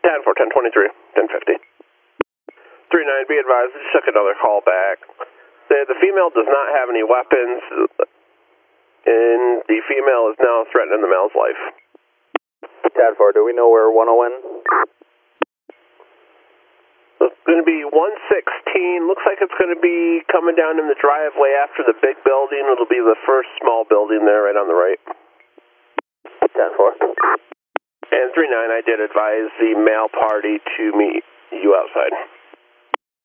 10-4, 10-23, 10-50. 3-9, be advised, I just took another call back. The female does not have any weapons, and the female is now threatening the male's life. 10-4, do we know where 10 went? So it's going to be 116. Looks like it's going to be coming down in the driveway after the big building. It'll be the first small building there right on the right. 10-4. And 3-9, I did advise the male party to meet you outside.